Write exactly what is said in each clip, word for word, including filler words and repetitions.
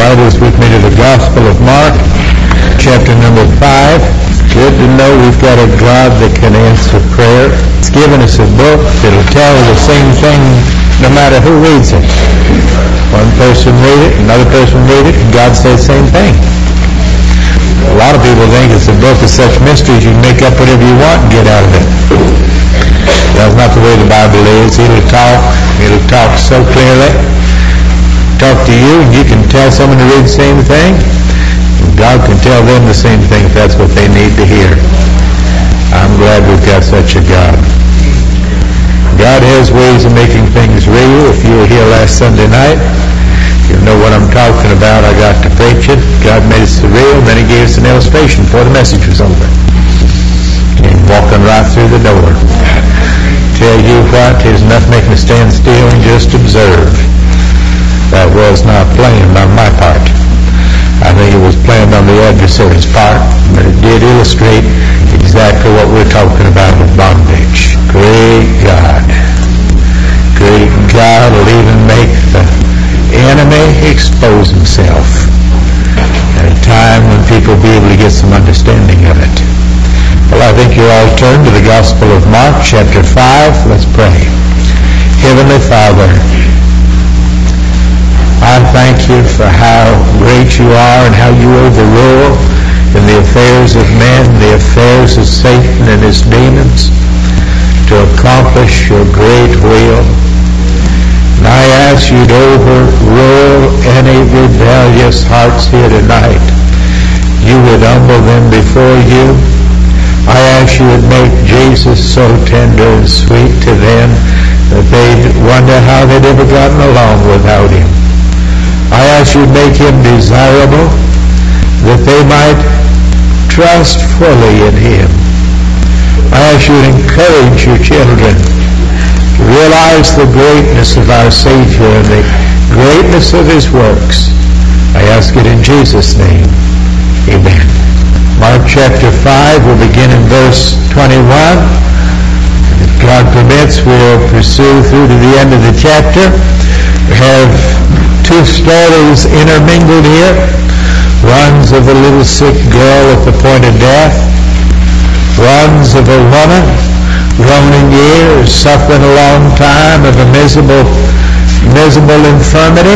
Bibles with me to the Gospel of Mark, chapter number five. Good to know we've got a God that can answer prayer. It's given us a book that'll tell the same thing no matter who reads it. One person read it, another person read it, and God says the same thing. A lot of people think it's a book of such mysteries you can make up whatever you want and get out of it. That's not the way the Bible is. It'll talk, it'll talk so clearly. Talk to you, and you can tell someone to read the same thing. God can tell them the same thing if that's what they need to hear. I'm glad we've got such a God. God has ways of making things real. If you were here last Sunday night, you know what I'm talking about. I got to preach it. God made it surreal, then He gave us an illustration before the message was over. Came walking right through the door. Tell you what, there's enough making me stand still and just observe. That was not planned on my part. I think it was planned on the adversary's part, but it did illustrate exactly what we're talking about with bondage. Great God. Great God will even make the enemy expose himself at a time when people will be able to get some understanding of it. Well, I think you're all turned to the Gospel of Mark, chapter five. Let's pray. Heavenly Father, I thank you for how great you are and how you overrule in the affairs of men, the affairs of Satan and his demons to accomplish your great will. And I ask you to overrule any rebellious hearts here tonight. You would humble them before you. I ask you would make Jesus so tender and sweet to them that they'd wonder how they'd ever gotten along without him. I ask you to make him desirable, that they might trust fully in him. I ask you to encourage your children to realize the greatness of our Savior and the greatness of his works. I ask it in Jesus' name. Amen. Mark chapter five, we'll begin in verse twenty-one. If God permits, we'll pursue through to the end of the chapter. We have two stories intermingled here. One's of a little sick girl at the point of death. One's of a woman grown in years, suffering a long time of a miserable, miserable infirmity.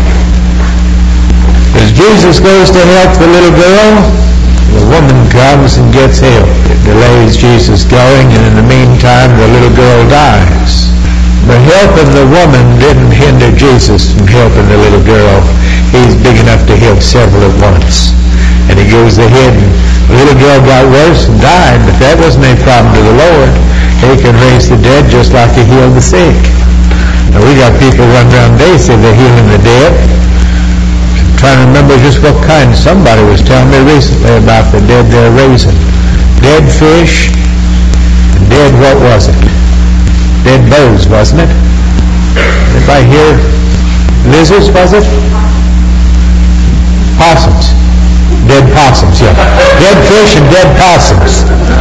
As Jesus goes to help the little girl, the woman comes and gets help. It delays Jesus going, and in the meantime, the little girl dies. The help of the woman didn't hinder Jesus from helping the little girl. He's big enough to help several at once. And he goes ahead, and the little girl got worse and died, but that wasn't any problem to the Lord. He can raise the dead just like he healed the sick. Now, we got people running around today say they're healing the dead. I'm trying to remember just what kind. Somebody was telling me recently about the dead they're raising. Dead fish, and dead, what was it? Dead birds, wasn't it? Anybody here? Lizards, was it? Possums. Dead possums, yeah. Dead fish and dead possums.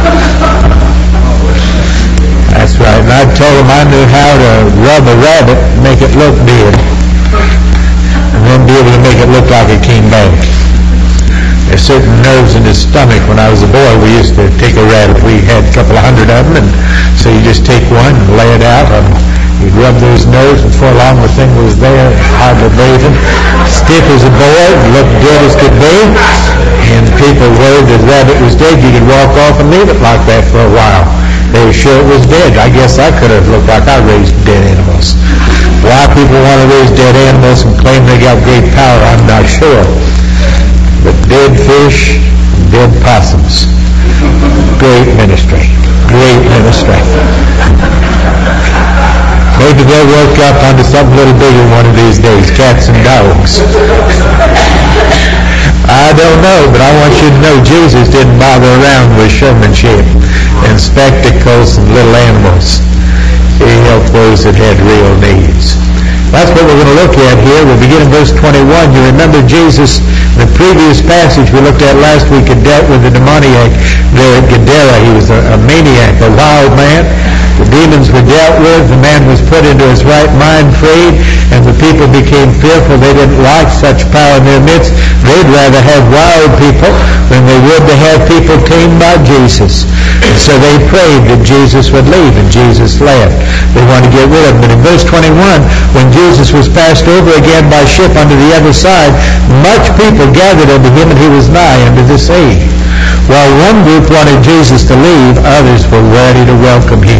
That's right. And I told them I knew how to rub a rabbit and make it look dead. And then be able to make it look like it came back. There's certain nerves in his stomach. When I was a boy, we used to take a rabbit. We had a couple of hundred of them, and so you just take one and lay it out, and you'd rub those nerves, and before long the thing was there, hardly breathing, stiff as a board, looked dead as could be, and people worried that the rabbit was dead. You could walk off and leave it like that for a while. They were sure it was dead. I guess I could have looked like I raised dead animals. Why people want to raise dead animals and claim they got great power, I'm not sure. But dead fish, dead possums. Great ministry. Great ministry. Maybe they'll work up onto something a little bigger one of these days, cats and dogs. I don't know, but I want you to know Jesus didn't bother around with showmanship and spectacles and little animals. He helped those that had real needs. That's what we're going to look at here. We'll begin in verse twenty-one. You remember Jesus, in the previous passage we looked at last week, had dealt with the demoniac there at Gadara. He was a, a maniac, a wild man. The demons were dealt with. The man was put into his right mind, freed, and the people became fearful. They didn't like such power in their midst. They'd rather have wild people than they would to have people tamed by Jesus. And so they prayed that Jesus would leave, and Jesus left. They wanted to get rid of him. But in verse twenty-one, when Jesus was passed over again by ship unto the other side, much people gathered unto him, and he was nigh unto the sea. While one group wanted Jesus to leave, others were ready to welcome him.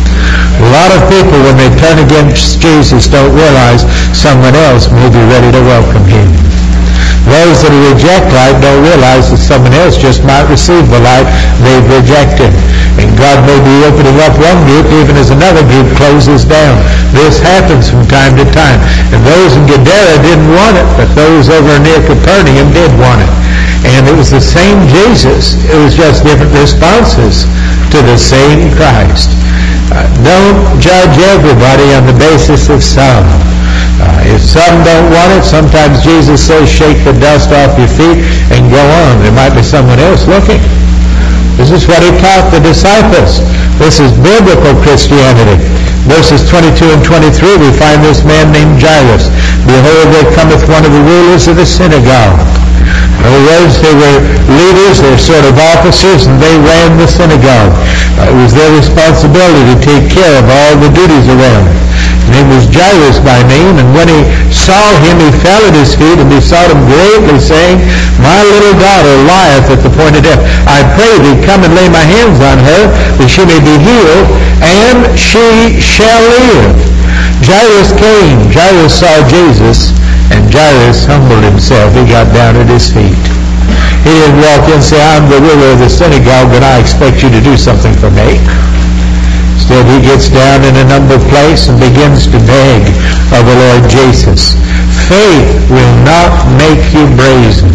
A lot of people, when they turn against Jesus, don't realize someone else may be ready to welcome him. Those that reject light don't realize that someone else just might receive the light they've rejected. And God may be opening up one group even as another group closes down. This happens from time to time. And those in Gadara didn't want it, but those over near Capernaum did want it. And it was the same Jesus. It was just different responses to the same Christ. Uh, don't judge everybody on the basis of some. Uh, if some don't want it, sometimes Jesus says, shake the dust off your feet and go on. There might be someone else looking. This is what he taught the disciples. This is biblical Christianity. Verses twenty-two and twenty-three, we find this man named Jairus. Behold, there cometh one of the rulers of the synagogue. In other words, they were leaders, they were sort of officers, and they ran the synagogue. Uh, it was their responsibility to take care of all the duties around. His name was Jairus by name, and when he saw him, he fell at his feet and besought him greatly, saying, My little daughter lieth at the point of death. I pray thee, come and lay my hands on her, that she may be healed, and she shall live. Jairus came. Jairus saw Jesus, and Jairus humbled himself. He got down at his feet. He didn't walk in and say, I'm the ruler of the synagogue, and I expect you to do something for me. Instead, he gets down in a number place and begins to beg of the Lord Jesus. Faith will not make you brazen.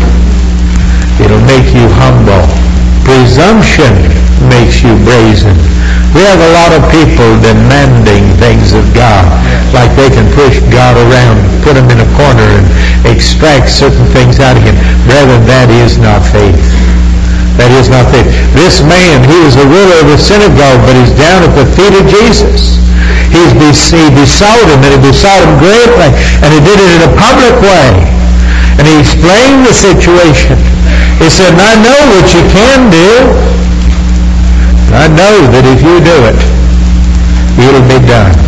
It'll make you humble. Presumption makes you brazen. We have a lot of people demanding things of God, like they can push God around, put him in a corner, and extract certain things out of him. Brethren, that is not faith. That is not faith. This man, he was a ruler of the synagogue, but he's down at the feet of Jesus. He's he besought him, and he besought him greatly, and he did it in a public way. And he explained the situation. He said, I know what you can do. I know that if you do it, it'll be done.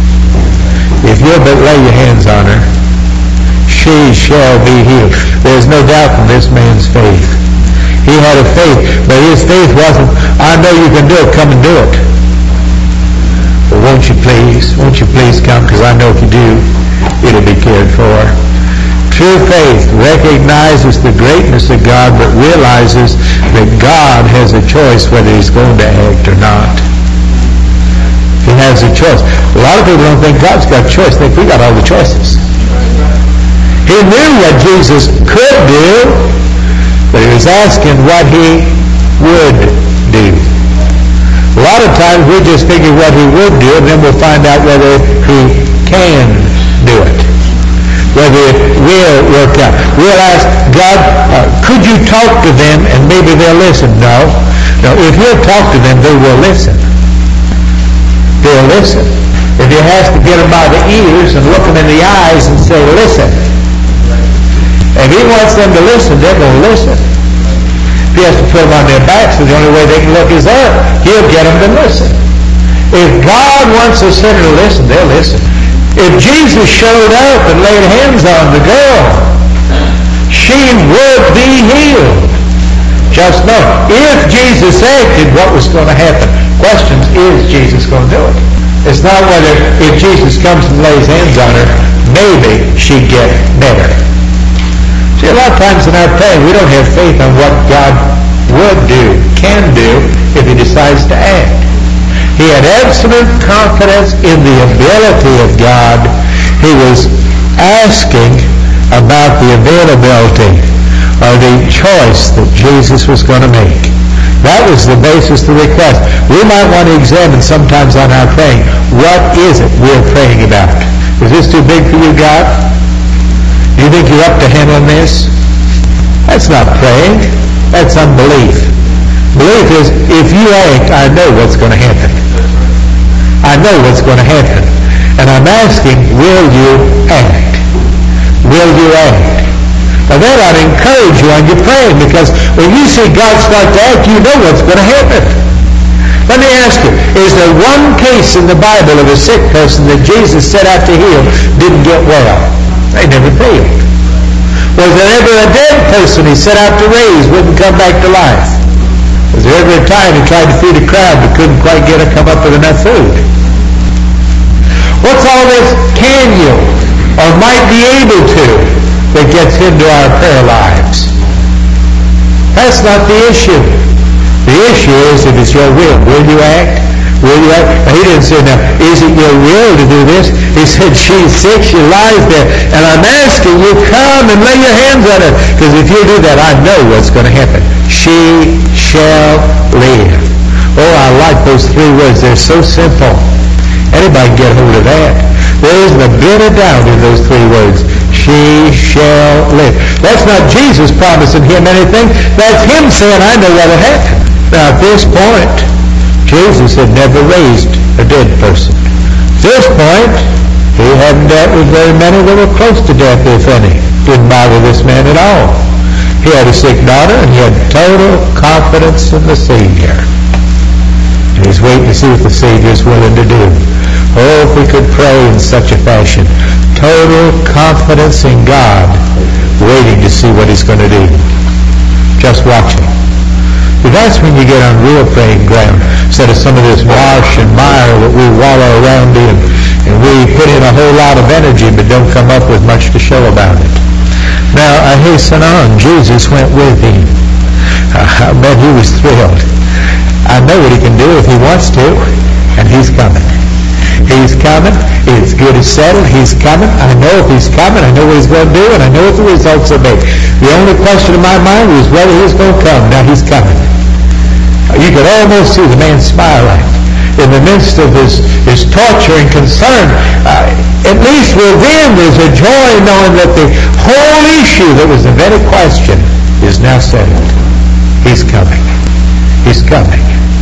If you'll but lay your hands on her, she shall be healed. There's no doubt in this man's faith. He had a faith, but his faith wasn't, I know you can do it, come and do it. But won't you please, won't you please come, because I know if you do, it'll be cared for. True faith recognizes the greatness of God, but realizes that God has a choice whether he's going to act or not. He has a choice. A lot of people don't think God's got a choice. They think we got all the choices. He knew what Jesus could do, but he was asking what he would do. A lot of times we just figure what he would do, and then we'll find out whether he can do it, whether it will work out. We'll ask God, uh, could you talk to them and maybe they'll listen? No. No, if you'll talk to them, they will listen. They'll listen. If he has to get them by the ears and look them in the eyes and say, listen. If he wants them to listen, they're going to listen. If he has to put them on their backs, so the only way they can look is up, he'll get them to listen. If God wants a sinner to listen, they'll listen. If Jesus showed up and laid hands on the girl, she would be healed. Just know, if Jesus acted, what was going to happen? Question is, Jesus going to do it? It's not whether if Jesus comes and lays hands on her, maybe she'd get better. See, a lot of times in our praying, we don't have faith on what God would do, can do, if he decides to act. He had absolute confidence in the ability of God. He was asking about the availability or the choice that Jesus was going to make. That was the basis of the request. We might want to examine sometimes on our praying, what is it we're praying about? Is this too big for you, God? Do you think you're up to handling this? That's not praying. That's unbelief. Belief is, if you act, I know what's going to happen. I know what's going to happen. And I'm asking, will you act? Will you act? Now that ought to encourage you on your praying, because when you see God start to act, you know what's going to happen. Let me ask you, is there one case in the Bible of a sick person that Jesus set out to heal didn't get well? They never failed. Was there ever a dead person he set out to raise wouldn't come back to life? Was there ever a time he tried to feed a crowd but couldn't quite get it come up with enough food? What's all this can you or might be able to that gets into our prayer lives? That's not the issue. The issue is if it's your will. Will you act? Will you act? Now, he didn't say, now, is it your will to do this? He said, she's sick, she lies there, and I'm asking you, come and lay your hands on her. Because if you do that, I know what's going to happen. She shall live. Oh, I like those three words. They're so simple. Anybody can get hold of that. There isn't a bit of doubt in those three words. She shall live. That's not Jesus promising him anything. That's him saying, I know what'll happen. Now, at this point, Jesus had never raised a dead person. At this point, he hadn't dealt with very many that were close to death, if any. Didn't bother this man at all. He had a sick daughter, and he had total confidence in the Savior. And he's waiting to see what the Savior's willing to do. Oh, if we could pray in such a fashion. Total confidence in God, waiting to see what he's going to do. Just watching. But that's when you get on real praying ground, instead of some of this marsh and mire that we wallow around in, and we put in a whole lot of energy but don't come up with much to show about it. Now, I hasten on. Jesus went with him. I bet he was thrilled. I know what he can do if he wants to, and he's coming. He's coming. It's good as settled. He's coming. I know if he's coming, I know what he's going to do, and I know what the results will be. The only question in my mind was whether he's going to come. Now he's coming. You could almost see the man smiling in the midst of his, his torture and concern. Uh, at least within there's a joy knowing that the whole issue that was of any question is now settled. He's coming. He's coming.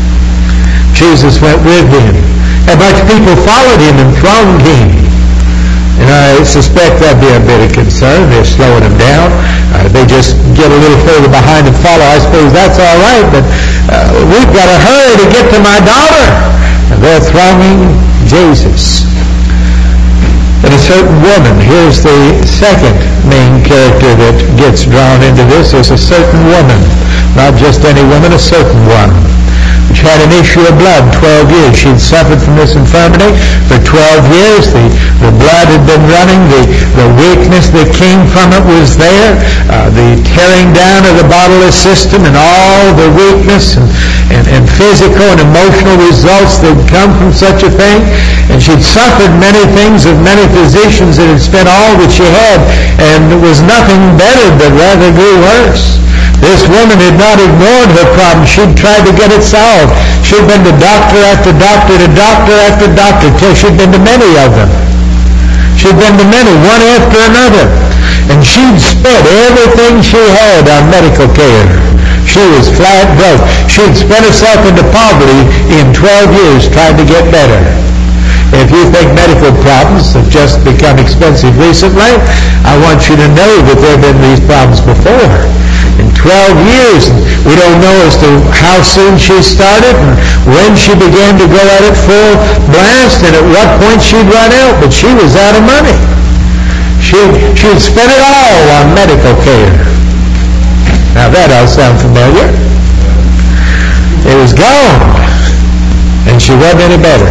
Jesus went with him. A bunch of people followed him and thronged him. And I suspect that'd be a bit of concern. They're slowing him down. Uh, they just get a little further behind and follow. I suppose that's all right, but uh, we've got to hurry to get to my daughter. And they're thronging Jesus. And a certain woman, here's the second main character that gets drawn into this. There's a certain woman, not just any woman, a certain one, which had an issue of blood twelve years. She'd suffered from this infirmity for twelve years. The, the blood had been running. The, the weakness that came from it was there. Uh, the tearing down of the bodily system and all the weakness and, and, and physical and emotional results that come from such a thing. And she'd suffered many things of many physicians that had spent all that she had, and it was nothing better but rather grew worse. This woman had not ignored her problem. She'd tried to get it solved. She'd been to doctor after doctor to doctor after doctor till she'd been to many of them. She'd been to many, one after another. And she'd spent everything she had on medical care. She was flat broke. She'd spent herself into poverty in twelve years trying to get better. If you think medical problems have just become expensive recently, I want you to know that there have been these problems before. In twelve years, we don't know as to how soon she started and when she began to go at it full blast and at what point she'd run out, but she was out of money. She'd, she'd spent it all on medical care. Now that all sound familiar. It was gone, and she wasn't any better.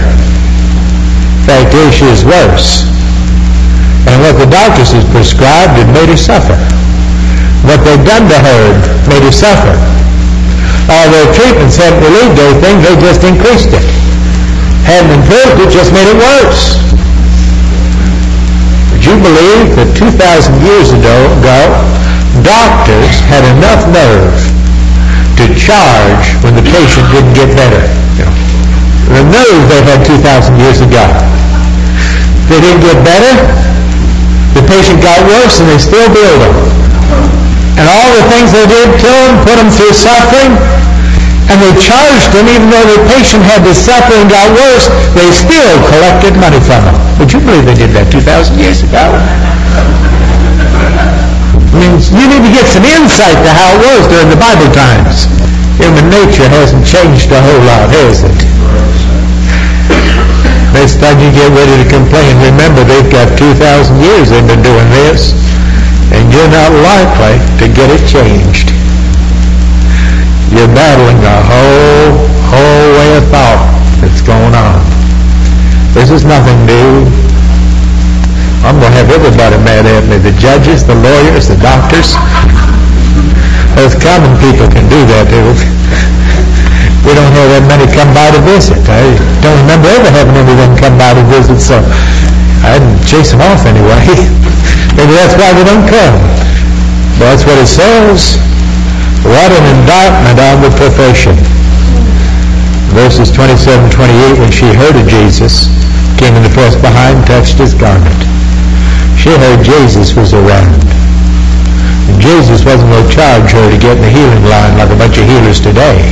In fact, here she is worse. And what the doctors had prescribed had made her suffer. What they'd done to her made her suffer. All their treatments hadn't relieved anything, they just increased it. Hadn't improved it, just made it worse. Would you believe that two thousand years ago, doctors had enough nerve to charge when the patient didn't get better? The nerve they had two thousand years ago. They didn't get better, the patient got worse, and they still billed them. And all the things they did to them, put them through suffering, And they charged them, even though the patient had to suffer and got worse, they still collected money from them. Would you believe they did that two thousand years ago? I mean, you need to get some insight to how it was during the Bible times. Human nature hasn't changed a whole lot, has it? Next time you get ready to complain, remember they've got two thousand years they've been doing this, and you're not likely to get it changed. You're battling a whole, whole way of thought that's going on. This is nothing new. I'm going to have everybody mad at me. The judges, the lawyers, the doctors. Those common people can do that too. We don't have that many come by to visit. I don't remember ever having anyone come by to visit, so I didn't chase them off anyway. Maybe that's why they don't come. But that's what it says. What an indictment on the profession. Verses twenty-seven, twenty-eight, when she heard of Jesus, came in the press behind, touched his garment. She heard Jesus was around. And Jesus wasn't going to charge her to get in the healing line like a bunch of healers today.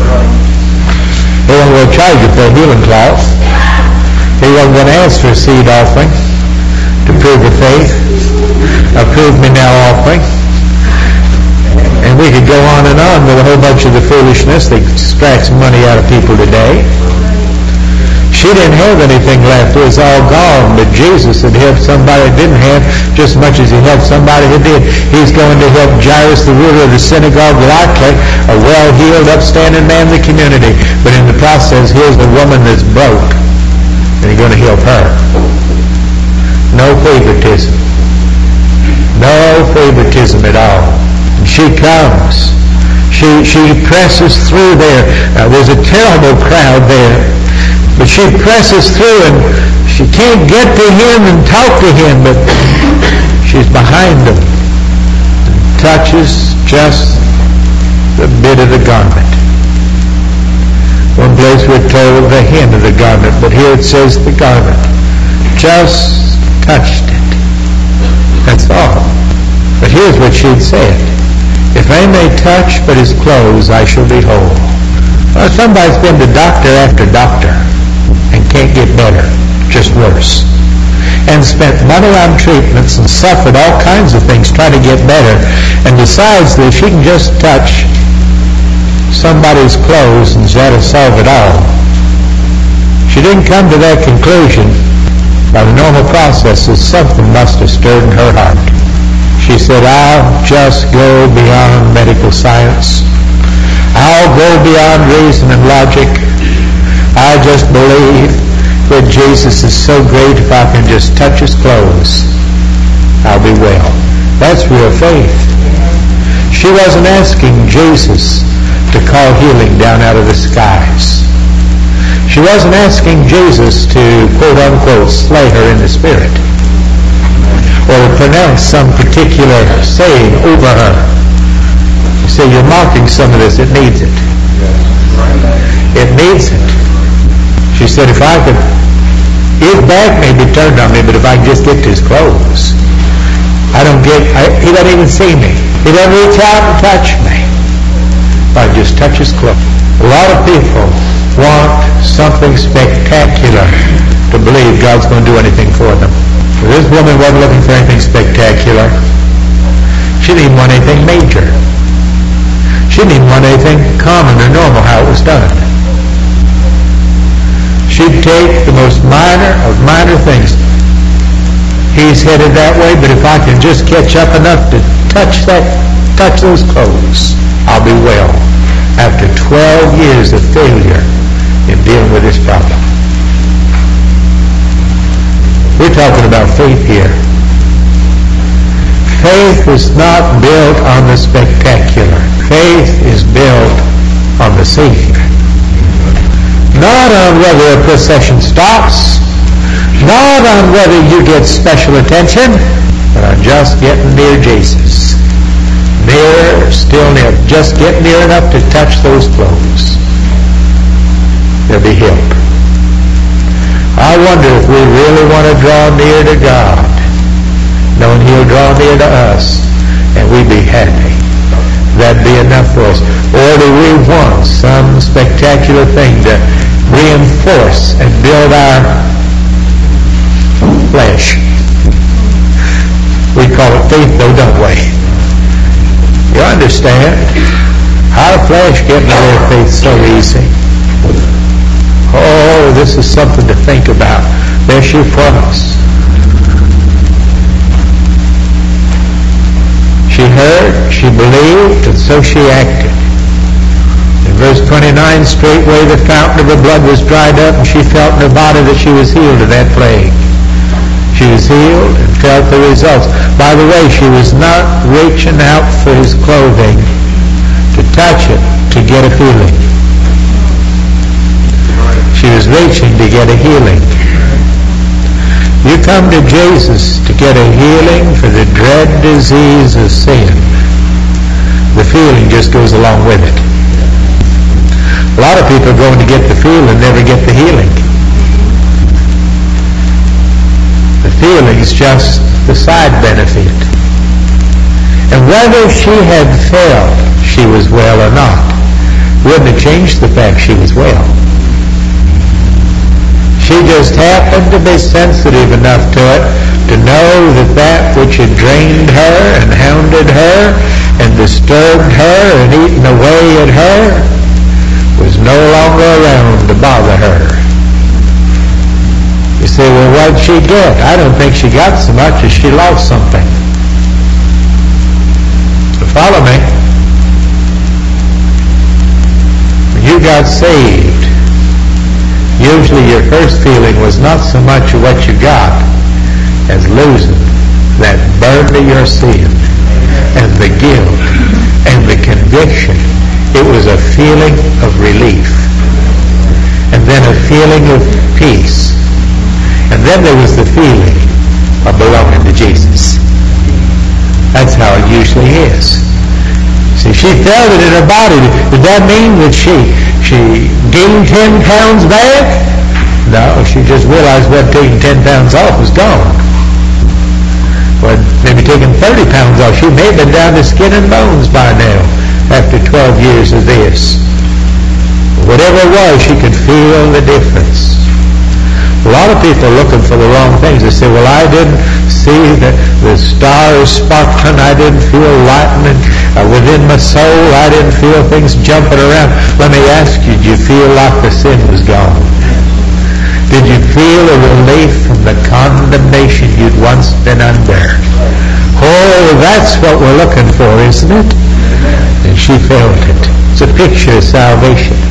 He wasn't going to charge you for a healing cloth. He wasn't going to ask for a seed offering to prove the faith, a prove me now offering. And we could go on and on with a whole bunch of the foolishness that extracts money out of people today. She didn't have anything left. It was all gone. But Jesus had helped somebody that didn't have just as much as he helped somebody who did. He's going to help Jairus, the ruler of the synagogue, likely a well-heeled, upstanding man in the community. But in the process, here's a woman that's broke, and he's going to help her. No favoritism. No favoritism at all. And she comes. She, she presses through there. Uh, there's a terrible crowd there. But she presses through, and she can't get to him and talk to him, but she's behind him and touches just the bit of the garment. One place we're told the hem of the garment, but here it says the garment. Just touched it. That's all. But here's what she'd said. If I may touch but his clothes, I shall be whole. Well, somebody's been to doctor after doctor and can't get better, just worse. And spent money on treatments and suffered all kinds of things trying to get better, and decides that if she can just touch somebody's clothes and that'll solve it all. She didn't come to that conclusion by the normal processes. Something must have stirred in her heart. She said, I'll just go beyond medical science. I'll go beyond reason and logic. I just believe that Jesus is so great, if I can just touch his clothes, I'll be well. That's real faith. She wasn't asking Jesus to call healing down out of the skies. She wasn't asking Jesus to, quote unquote, slay her in the spirit, or to pronounce some particular saying over her. You say, you're mocking some of this. It needs it. It needs it. She said, if I could, his back may be turned on me, but if I can just get to his clothes, I don't get, I, he doesn't even see me. He doesn't reach out and touch me. If I just touch his clothes. A lot of people want something spectacular to believe God's going to do anything for them. But this woman wasn't looking for anything spectacular. She didn't want anything major. She didn't want anything common or normal how it was done. She'd take the most minor of minor things. He's headed that way, but if I can just catch up enough to touch that, touch those clothes, I'll be well. After twelve years of failure in dealing with this problem. We're talking about faith here. Faith is not built on the spectacular. Faith is built on the Savior. Not on whether a procession stops, not on whether you get special attention, but on just getting near Jesus. Near, still near. Just get near enough to touch those clothes. There'll be help. I wonder if we really want to draw near to God, knowing he'll draw near to us, and we'd be happy. That'd be enough for us. Or do we want some spectacular thing to reinforce and build our flesh? We call it faith, though, don't we? You understand? Our flesh getting rid of faith so easy. Oh, this is something to think about. There's your promise. She heard, she believed, and so she acted. In verse twenty-nine, straightway the fountain of her blood was dried up, and she felt in her body that she was healed of that plague. She was healed and felt the results. By the way, she was not reaching out for his clothing to touch it, to get a feeling. She was reaching to get a healing. You come to Jesus to get a healing for the dread disease of sin. The feeling just goes along with it. A lot of people are going to get the feeling, never get the healing. The feeling's just the side benefit. And whether she had felt she was well or not wouldn't have changed the fact she was well. She just happened to be sensitive enough to it to know that that which had drained her and hounded her and disturbed her and eaten away at her was no longer around to bother her. You say, well, what did she get? I don't think she got so much as she lost something. So follow me. When you got saved, usually your first feeling was not so much of what you got as losing that burden of your sin and the guilt and the conviction. It was a feeling of relief, and then a feeling of peace, and then there was the feeling of belonging to Jesus. That's how it usually is. See, she felt it in her body. Did that mean that she she gained ten pounds back? No, she just realized what taking ten pounds off was gone. Well, maybe taking thirty pounds off. She may have been down to skin and bones by now after twelve years of this. Whatever it was, she could feel the difference. A lot of people are looking for the wrong things. They say, well, I didn't see the, the stars sparkling. I didn't feel lightning uh, within my soul. I didn't feel things jumping around. Let me ask you, did you feel like the sin was gone? Did you feel a relief from the condemnation you'd once been under? Oh, that's what we're looking for, isn't it? And she felt it. It's a picture of salvation.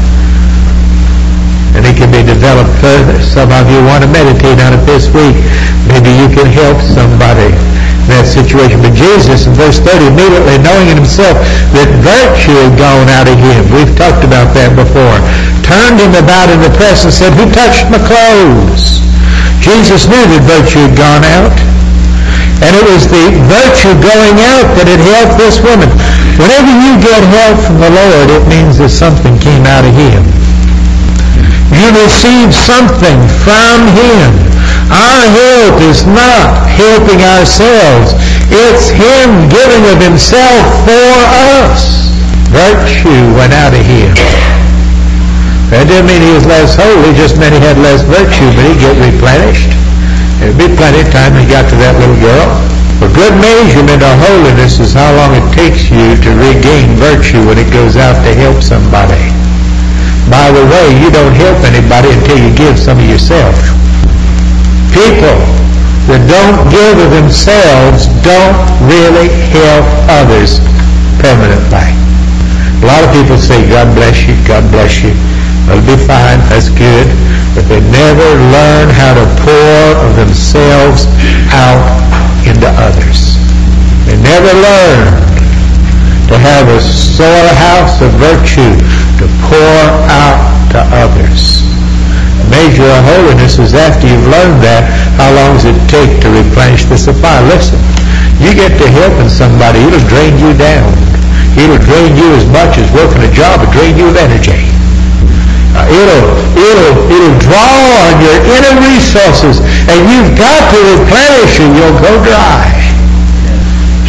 And it can be developed further. Some of you want to meditate on it this week. Maybe you can help somebody in that situation. But Jesus, in verse thirty, immediately knowing in himself that virtue had gone out of him, we've talked about that before, turned him about in the press and said, who touched my clothes? Jesus knew that virtue had gone out. And it was the virtue going out that had helped this woman. Whenever you get help from the Lord, it means that something came out of him. You receive something from him. Our help is not helping ourselves. It's him giving of himself for us. Virtue went out of him. That didn't mean he was less holy, just meant he had less virtue, but he'd get replenished. There'd be plenty of time when he got to that little girl. A good measurement of holiness is how long it takes you to regain virtue when it goes out to help somebody. By the way, you don't help anybody until you give some of yourself. People that don't give of themselves don't really help others permanently. A lot of people say, God bless you, God bless you. That'll be fine, that's good. But they never learn how to pour of themselves out into others. They never learn to have a storehouse of virtue to pour out to others. The measure of holiness is after you've learned that, how long does it take to replenish the supply? Listen, you get to helping somebody, it'll drain you down. It'll drain you as much as working a job, it'll drain you of energy. Uh, it'll, it'll, it'll draw on your inner resources, and you've got to replenish or you'll go dry.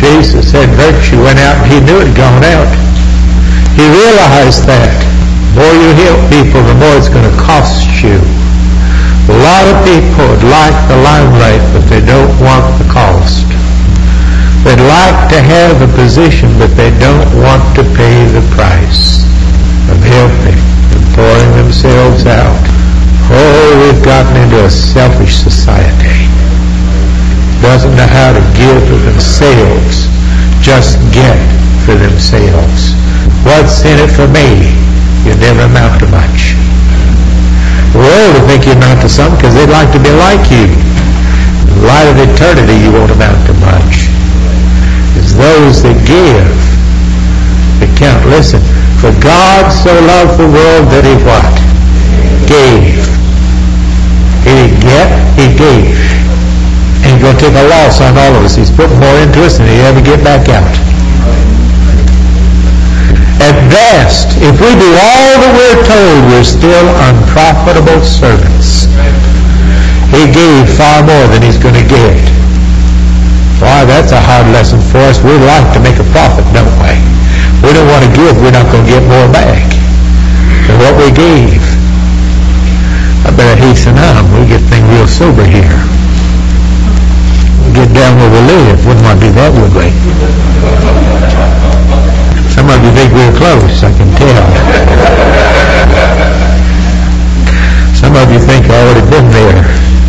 Jesus said virtue went out, and he knew it had gone out. He realized that. The more you help people, the more it's going to cost you. A lot of people would like the limelight, but they don't want the cost. They'd like to have a position, but they don't want to pay the price of helping and pouring themselves out. Oh, we've gotten into a selfish society. Doesn't know how to give for themselves, just get for themselves. What's in it for me? You never amount to much. The world will think you amount to something because they'd like to be like you. In the light of eternity, you won't amount to much. It's those that give that count. Listen, for God so loved the world that he what? Gave. He didn't get, he gave. And he's going to take a loss on all of us. He's putting more into us than he ever get back out. At best, if we do all that we're told, we're still unprofitable servants. He gave far more than he's going to get. Why, that's a hard lesson for us. We like to make a profit, don't we? We don't want to give. We're not going to get more back than what we gave. I better hasten on. We get things real sober here. We get down where we live. Wouldn't want to do that, would we? Some of you think we're close, I can tell. Some of you think I've already been there.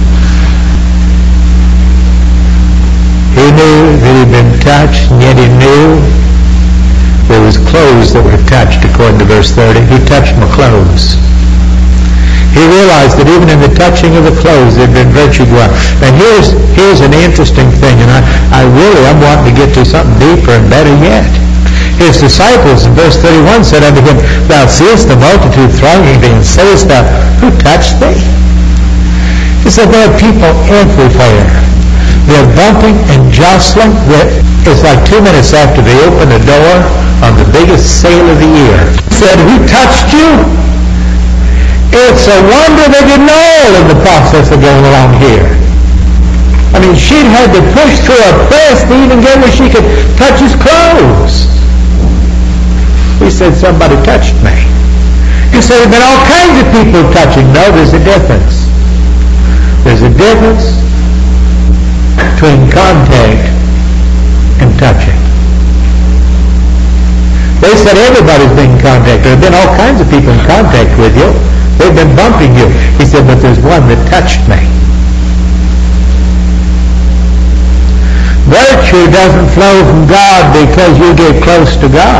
He knew that he'd been touched, and yet he knew there was clothes that were touched, according to verse thirty. Who touched my clothes? He realized that even in the touching of the clothes, there'd been virtue go out. And here's, here's an interesting thing, and I, I really, I'm wanting to get to something deeper and better yet. His disciples in verse thirty-one said unto him, Thou seest the multitude thronging thee, and sayest thou, Who touched thee? He said, there are people everywhere. They're bumping and jostling. It's like two minutes after they open the door on the biggest sale of the year. He said, Who touched you? It's a wonder they didn't all in the process of going along here. I mean, she'd had to push through a press to even get where she could touch his clothes. He said, somebody touched me. He said, there have been all kinds of people touching. No, there's a difference. There's a difference between contact and touching. They said everybody's been in contact. There have been all kinds of people in contact with you. They've been bumping you. He said, but there's one that touched me. Virtue doesn't flow from God because you get close to God.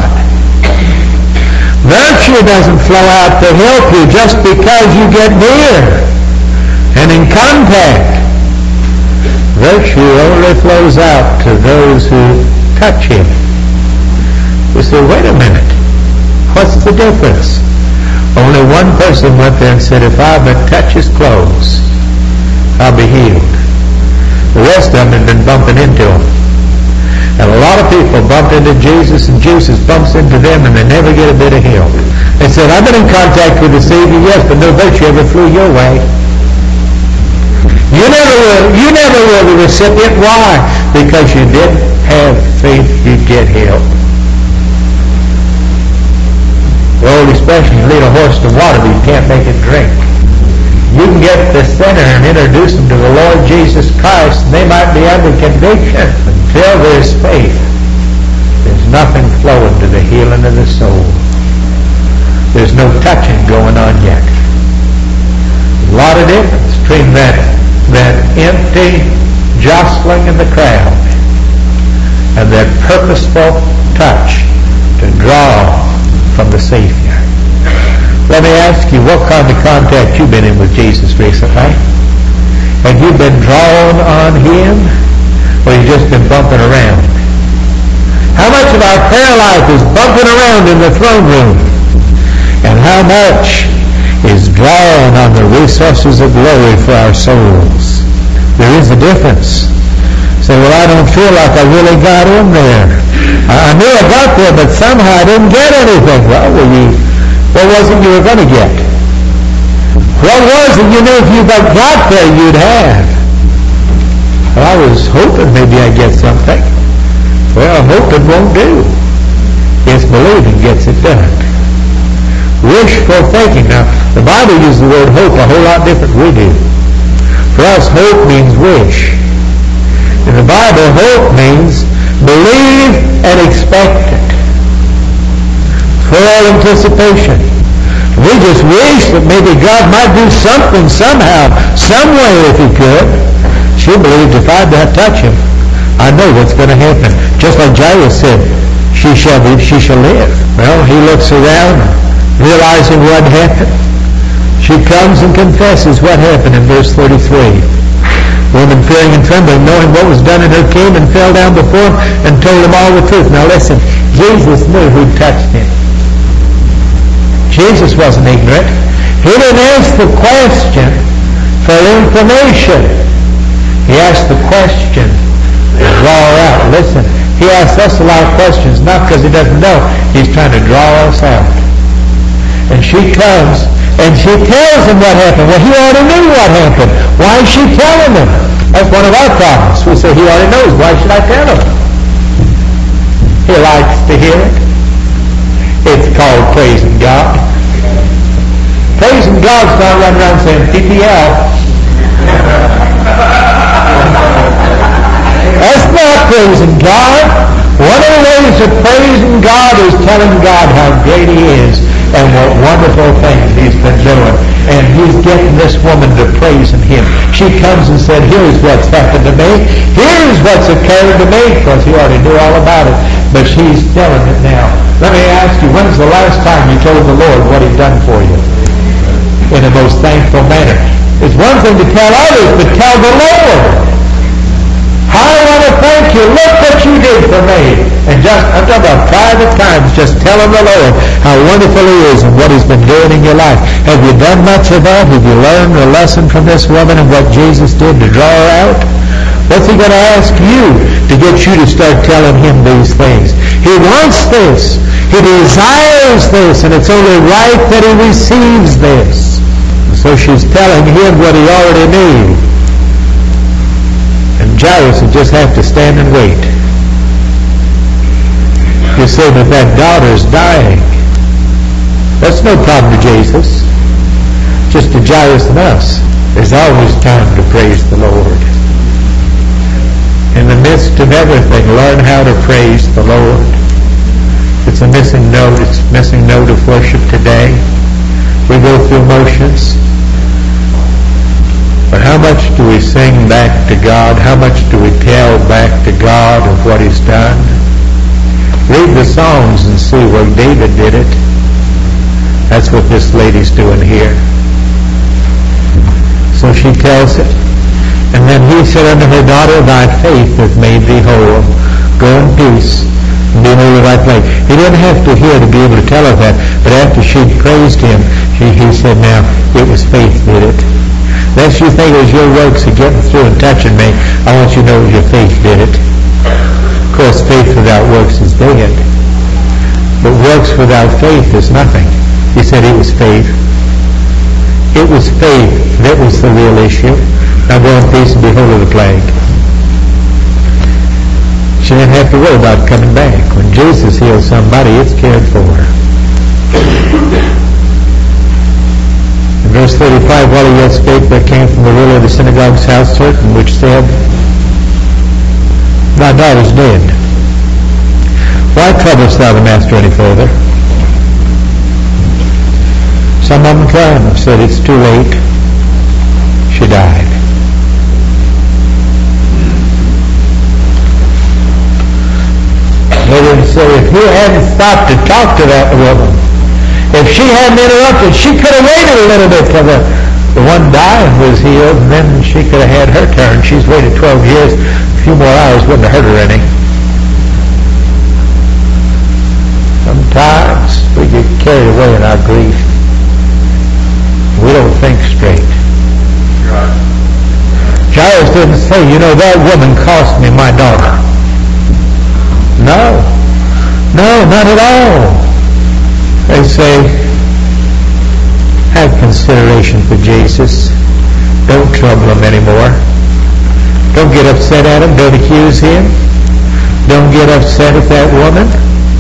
Virtue doesn't flow out to help you just because you get near and in contact. Virtue only flows out to those who touch him. You say, wait a minute. What's the difference? Only one person went there and said, if I but touch his clothes, I'll be healed. The rest of them had been bumping into him. And a lot of people bump into Jesus, and Jesus bumps into them, and they never get a bit of help. They said, I've been in contact with the Savior, yes, but no virtue ever flew your way. You never were, you never were the recipient. Why? Because you didn't have faith you'd get help. The old expression, you lead a horse to water, but you can't make it drink. You can get the sinner and introduce them to the Lord Jesus Christ, and they might be under conviction. Until there's faith, there's nothing flowing to the healing of the soul. There's no touching going on yet. A lot of difference between that, that empty jostling in the crowd and that purposeful touch to draw from the Savior. Let me ask you, what kind of contact you've been in with Jesus recently? Have you been drawn on him, or you've just been bumping around? How much of our prayer life is bumping around in the throne room? And how much is drawn on the resources of glory for our souls? There is a difference. Say, well, I don't feel like I really got in there. I, I knew I got there, but somehow I didn't get anything. Well, were you, what was it you were going to get? What was it you knew if you got there you'd have? Well, I was hoping maybe I'd get something. Well, hoping won't do. It's believing gets it done. Wishful thinking. Now, the Bible uses the word hope a whole lot different than we do. For us, hope means wish. In the Bible, hope means believe and expect it. Full anticipation. We just wish that maybe God might do something somehow, some way if He could. She believed if I touch Him, I know what's going to happen. Just like Jairus said, she shall be, she shall live. Well, he looks around, realizing what happened. She comes and confesses what happened in verse thirty-three. Woman, fearing and trembling, knowing what was done in her, came and fell down before him and told him all the truth. Now listen, Jesus knew who touched him. Jesus wasn't ignorant. He didn't ask the question for information. He asked the question to draw her out. Listen, He asks us a lot of questions, not because He doesn't know. He's trying to draw us out. And she comes, and she tells him what happened. Well, he already knew what happened. Why is she telling him? That's one of our problems. We say, he already knows. Why should I tell him? He likes to hear it. It's called praising God. Praising God's not running around saying, P P L. That's not praising God. One of the ways of praising God is telling God how great He is and what wonderful things He's been doing. And He's getting this woman to praise Him. She comes and said, here's what's happened to me. Here's what's occurred to me, because He already knew all about it. But she's telling it now. Let me ask you, when's the last time you told the Lord what He'd done for you? In a most thankful manner. It's one thing to tell others, but tell the Lord. I want to thank You. Look what You did for me. And just, I'm talking about private times, just telling the Lord how wonderful He is and what He's been doing in your life. Have you done much of that? Have you learned a lesson from this woman and what Jesus did to draw her out? What's He going to ask you to get you to start telling Him these things? He wants this. He desires this, and it's only right that He receives this. So she's telling Him what He already knew. And Jairus would just have to stand and wait. You say that that daughter's dying. That's no problem to Jesus. Just to Jairus and us. There's always time to praise the Lord. In the midst of everything, learn how to praise the Lord. It's a missing note. It's a missing note of worship today. We go through motions. But how much do we sing back to God? How much do we tell back to God of what He's done? Read the Psalms and see where David did it. That's what this lady's doing here. So she tells it. And then He said unto her, daughter, thy faith hath made thee whole. Go in peace and be whole of thy plague. He didn't have to hear to be able to tell her that. But after she'd praised Him, she, he said, now, it was faith did it. Lest you think it was your works of getting through and touching me, I want you to know your faith did it. Of course, faith without works is dead. But works without faith is nothing. He said it was faith. It was faith that was the real issue. Now go in peace and be whole of the plague. She didn't have to worry about coming back. When Jesus heals somebody, it's cared for. In verse thirty-five, while He yet spake, there came from the ruler of the synagogue's house certain which said, thy daughter's dead. Why troublest thou the master any further? Some of them tried and said, it's too late. She died. They didn't say, if He hadn't stopped to talk to that woman, if she hadn't interrupted, she could have waited a little bit till the, the one dying was healed, and then she could have had her turn. She's waited twelve years. A few more hours wouldn't have hurt her any. Sometimes we get carried away in our grief. We don't think straight. Jairus didn't say, you know, that woman cost me my daughter. No. No, not at all. They say, have consideration for Jesus. Don't trouble Him anymore. Don't get upset at Him. Don't accuse Him. Don't get upset at that woman.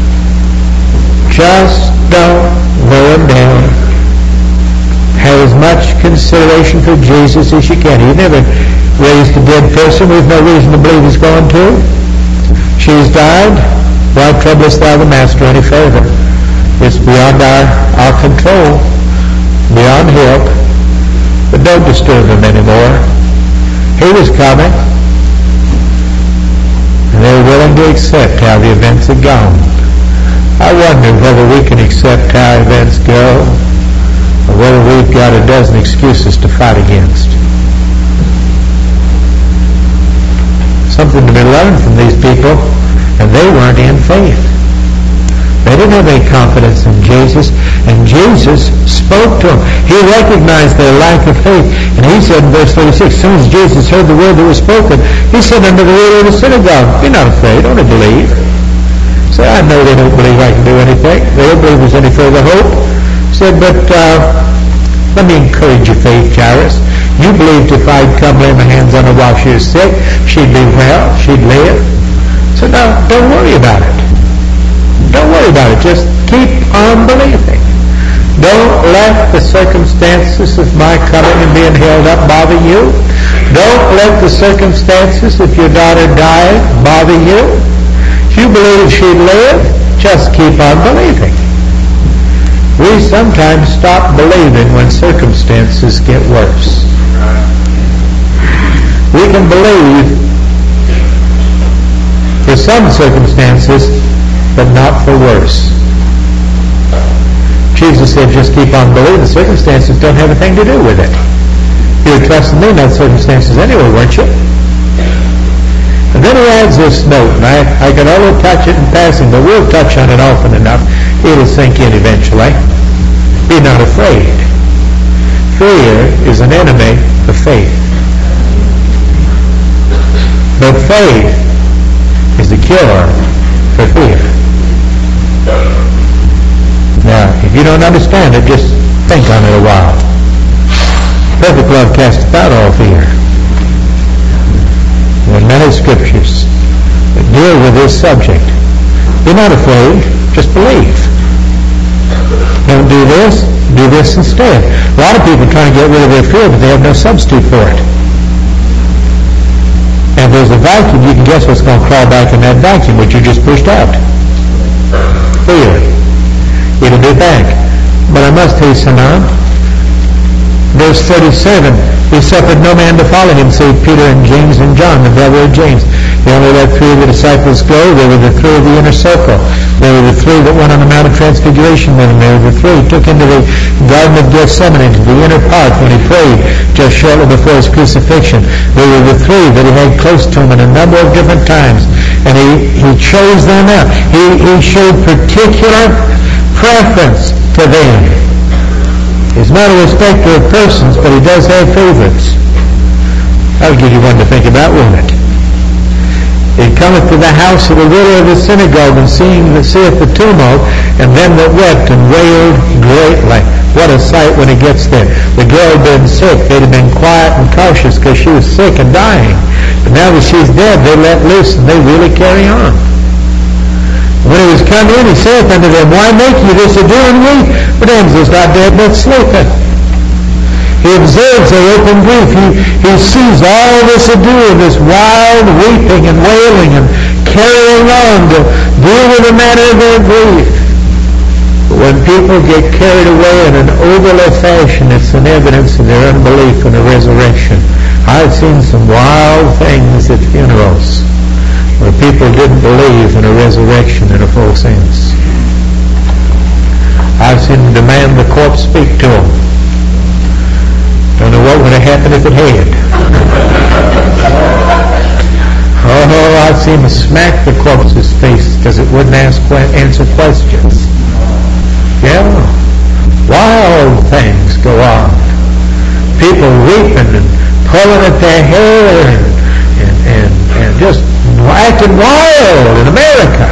Just don't wear them down. Have as much consideration for Jesus as you can. He never raised a dead person. We've no reason to believe he's going to. She's died. Why troublest thou the master any further? It's beyond our, our control, beyond help. But don't disturb him anymore. He was coming. And they were willing to accept how the events had gone. I wonder whether we can accept how events go, or whether we've got a dozen excuses to fight against. Something to be learned from these people, and they weren't in faith. They didn't have any confidence in Jesus, and Jesus spoke to them. He recognized their lack of faith, and he said in verse thirty-six, as soon as Jesus heard the word that was spoken, he said unto the ruler of the synagogue, be not afraid, only believe. Say, I know they don't believe I can do anything. They don't believe there's any further hope. He said, but uh, let me encourage your faith, Jairus. You believed if I'd come lay my hands on her while she was sick, she'd be well, she'd live. So now, don't worry about it. Don't worry about it. Just keep on believing. Don't let the circumstances of my coming and being held up bother you. Don't let the circumstances of your daughter dying bother you. If you believe she'd live, just keep on believing. We sometimes stop believing when circumstances get worse. We can believe for some circumstances, but not for worse. Jesus said, just keep on believing. The circumstances don't have a thing to do with it. You were trusting me, not circumstances anyway, weren't you? And then he adds this note, and I, I can only touch it in passing, but we'll touch on it often enough. It'll sink in eventually. Be not afraid. Fear is an enemy of faith. But faith is the cure for fear. Now, if you don't understand it, just think on it a while. Perfect love casteth out all fear. There are many scriptures that deal with this subject. Be not afraid, just believe. Don't do this, do this instead. A lot of people try to get rid of their fear, but they have no substitute for it. And if there's a vacuum, you can guess what's going to crawl back in that vacuum, which you just pushed out. Fear. It'll be back. But I must hasten on. Verse thirty-seven, he suffered no man to follow him, save Peter and James and John, the brother of James. He only let three of the disciples go. They were the three of the inner circle. They were the three that went on the Mount of Transfiguration with him. They were the three he took into the Garden of Gethsemane, into the inner part when he prayed just shortly before his crucifixion. They were the three that he had close to him in a number of different times. And he, he chose them out. He, he showed particular preference to them. He's not a respecter of persons, but he does have favorites. That'll give you one to think about, won't it? He cometh to the house of the ruler of the synagogue, and seeing the seeth the tumult, and them that wept and wailed greatly. What a sight when he gets there. The girl had been sick. They'd have been quiet and cautious because she was sick and dying. But now that she's dead, they let loose, and they really carry on. When he was come in, he saith unto them, why make ye this ado and weep? For damsels not dead, but sleeping. He observes their open grief. He, he sees all this ado and this wild weeping and wailing and carrying on to deal with the matter of their grief. But when people get carried away in an overly fashion, it's an evidence of their unbelief in the resurrection. I've seen some wild things at funerals where people didn't believe in a resurrection in a full sense. I've seen them demand the corpse speak to them. Don't know what would have happened if it had. Oh, I've seen them smack the corpse's face because it wouldn't ask, answer questions. Yeah, wild things go on. People weeping and pulling at their hair and, and, and just acting wild in America.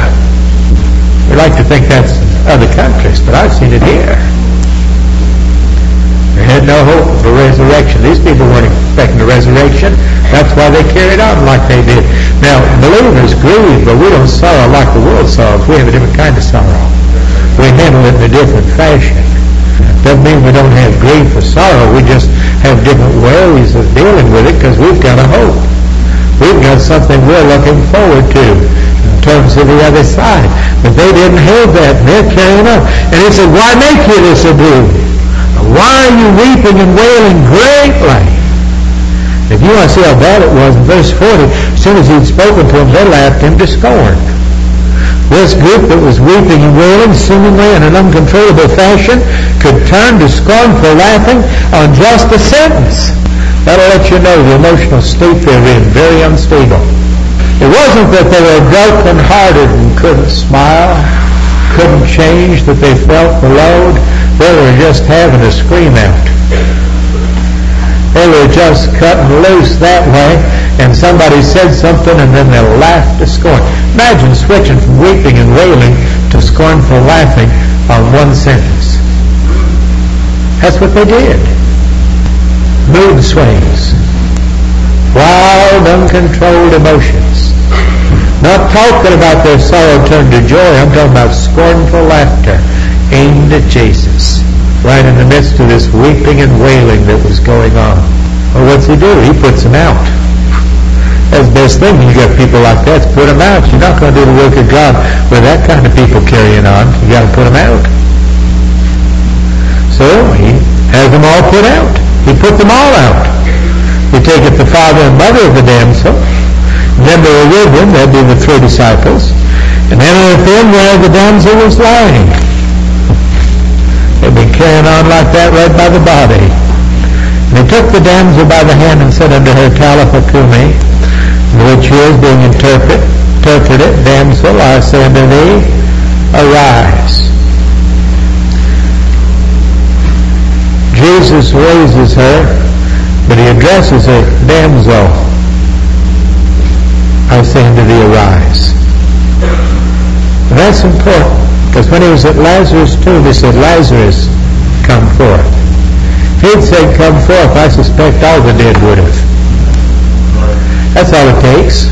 We like to think that's in other countries, but I've seen it here. They had no hope of a resurrection. These people weren't expecting a resurrection. That's why they carried on like they did. Now, believers grieve, but we don't sorrow like the world sorrows. We have a different kind of sorrow. We handle it in a different fashion. Doesn't mean we don't have grief or sorrow. We just have different ways of dealing with it because we've got a hope. We've got something we're looking forward to in terms of the other side. But they didn't have that, and they're carrying on. And he said, why make you this ado? Why are you weeping and wailing greatly? If you want to see how bad it was, in verse forty, as soon as he'd spoken to them, they laughed him to scorn. This group that was weeping and wailing, seemingly in an uncontrollable fashion, could turn to scornful laughing on just a sentence. That'll let you know the emotional state they're in, very unstable. It wasn't that they were broken-hearted and couldn't smile, couldn't change, that they felt the load. They were just having a scream out. They were just cutting loose that way, and somebody said something, and then they laughed to scorn. Imagine switching from weeping and wailing to scornful laughing on one sentence. That's what they did. Mood swings. Wild, uncontrolled emotions. Not talking about their sorrow turned to joy. I'm talking about scornful laughter aimed at Jesus, right in the midst of this weeping and wailing that was going on. Well, what's he do? He puts them out. That's the best thing when you got people like that, is put them out. You're not going to do the work of God with that kind of people carrying on. You got to put them out. So he has them all put out. He put them all out. He taketh the father and mother of the damsel, and then they were with him, that'd be the three disciples, and then within where the damsel was lying. They'd been carrying on like that right by the body. And he took the damsel by the hand and said unto her, Talitha cumi, which is being interpret, interpreted, damsel, I say unto thee, arise. Jesus raises her, but he addresses her, damsel, I say unto thee, arise. And that's important, because when he was at Lazarus' tomb, he said, Lazarus, come forth. If he'd said, come forth, I suspect all the dead would have. That's all it takes.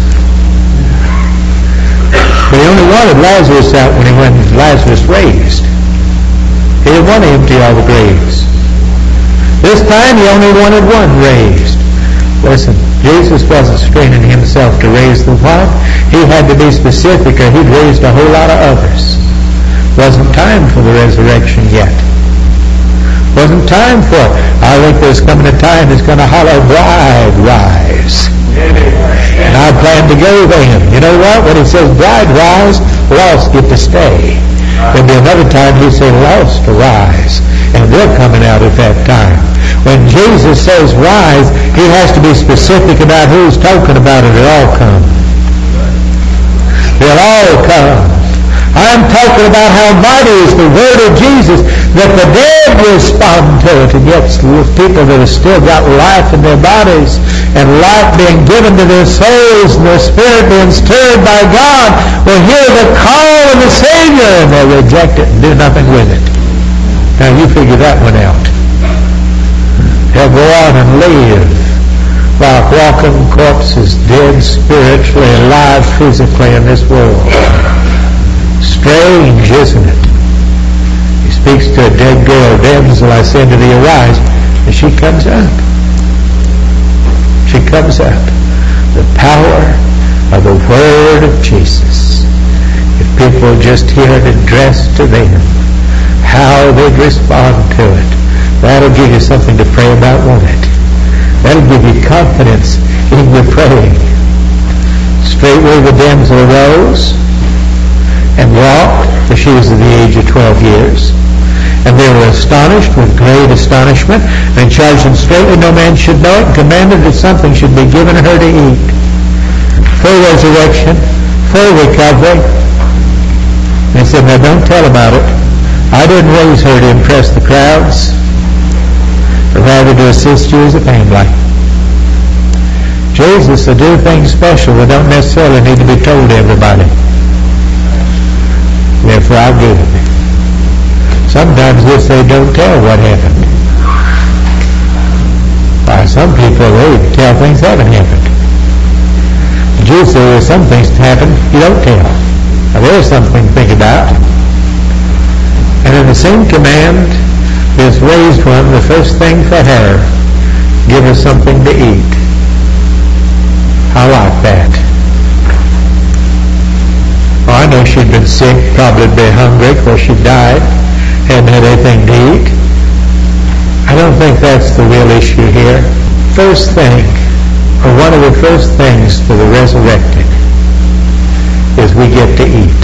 But he only wanted Lazarus out when he went Lazarus raised. He didn't want to empty all the graves. This time he only wanted one raised. Listen, Jesus wasn't straining himself to raise the one. He had to be specific or he'd raised a whole lot of others. Wasn't time for the resurrection yet. Wasn't time for it. I think there's coming a time that's going to holler, bride, rise. And I plan to go then. You know what? When he says bride, rise, lost get to stay. There'll be another time he says lost to rise. And they're coming out at that time. When Jesus says rise, he has to be specific about who's talking about it. They'll all come. They'll all come. I'm talking about how mighty is the word of Jesus, that the dead respond to it, and yet people that have still got life in their bodies and life being given to their souls and their spirit being stirred by God will hear the call of the Savior and they'll reject it and do nothing with it. Now you figure that one out. They'll go on and live like walking corpses, dead spiritually, alive physically in this world. Strange, isn't it? He speaks to a dead girl, damsel, I say to thee, arise, and she comes up. She comes up. The power of the word of Jesus. If people just hear it addressed to them, how they'd respond to it. That'll give you something to pray about, won't it? That'll give you confidence in your praying. Straightway the damsel arose and walked, for she was of the age of twelve years. And they were astonished with great astonishment, and charged them straightly no man should know it, and commanded that something should be given her to eat. Full resurrection, full recovery. And he said, now don't tell about it. I didn't raise her to impress the crowds, but rather to assist you as a family. Jesus will do things special that don't necessarily need to be told to everybody. Therefore, I'll give it. Sometimes we'll say, don't tell what happened. Some people, they tell things haven't happened. The Jews say there's some things that happen you don't tell. Now, there's something to think about. And in the same command, this raised one, the first thing for her, give her something to eat. I like that. Oh, I know she'd been sick, probably been hungry, before she died, hadn't had anything to eat. I don't think that's the real issue here. First thing, or one of the first things for the resurrected, is we get to eat.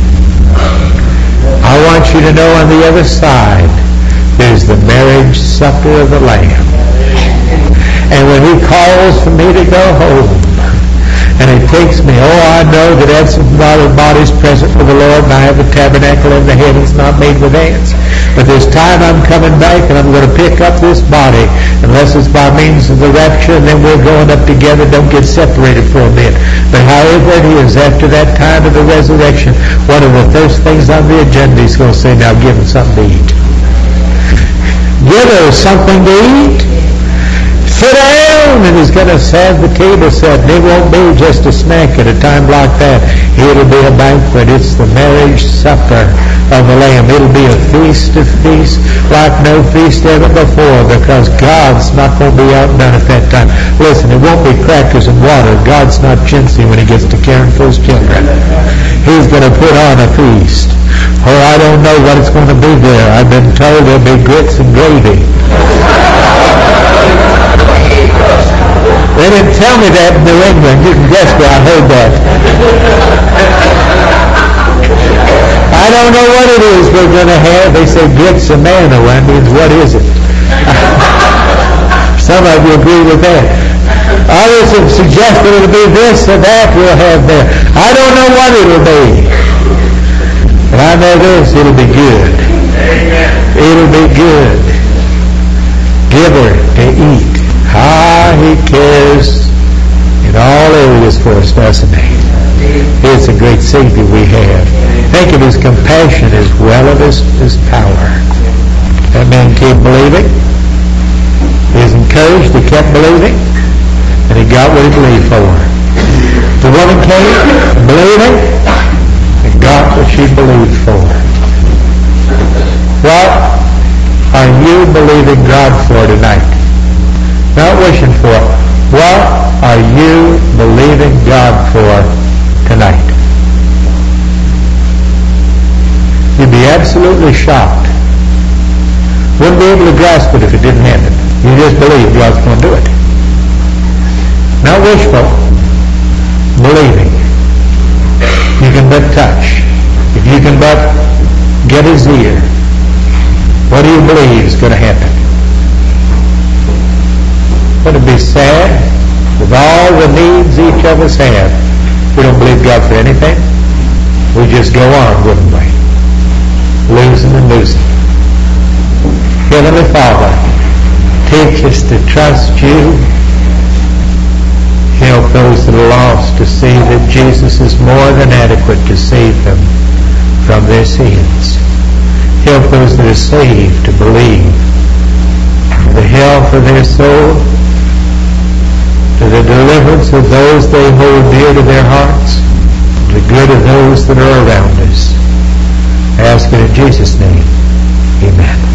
I want you to know on the other side, there's the marriage supper of the Lamb. And when he calls for me to go home, and he takes me, oh, I know that that's the body's present with the Lord, and I have the tabernacle in the heavens not made with hands. But this time I'm coming back, and I'm going to pick up this body, unless it's by means of the rapture, and then we're going up together. Don't get separated for a bit. But however it is, after that time of the resurrection, one of the first things on the agenda is going to say, now give them something to eat. Give her something to eat. Sit down, and he's going to have the table set. It won't be just a snack at a time like that. It'll be a banquet. It's the marriage supper of the Lamb. It'll be a feast of feasts like no feast ever before, because God's not going to be outdone at that time. Listen, it won't be crackers and water. God's not chintzy when he gets to caring for his children. He's going to put on a feast. Oh, I don't know what it's going to be there. I've been told there'll be grits and gravy. They didn't tell me that in New England. You can guess where I heard that. I don't know what it is we're going to have. They say grits and manna. That means what is it? Some of you agree with that. Others have suggested it'll be this or that we'll have there. I don't know what it'll be. But I know this, it'll be good. It'll be good. Give her to eat. Ah, he cares in all areas for us, doesn't he? It's a great Savior we have. Think of his compassion as well as his, his power. That man kept believing. He was encouraged, he kept believing, and he got what he believed for. The woman came believing and got what she believed for. What are you believing God for tonight? Not wishing for. What are you believing God for tonight? You'd be absolutely shocked. Wouldn't be able to grasp it if it didn't happen. You just believe God's going to do it. Not wishful. Believing. You can but touch. If you can but get his ear, what do you believe is going to happen? Wouldn't it be sad with all the needs each of us have? We don't believe God for anything. We just go on, wouldn't we? Losing and losing. Heavenly Father, teach us to trust you. Help those that are lost to see that Jesus is more than adequate to save them from their sins. Help those that are saved to believe for the health of their soul, to the deliverance of those they hold dear to their hearts, to the good of those that are around us. I ask it in Jesus' name. Amen.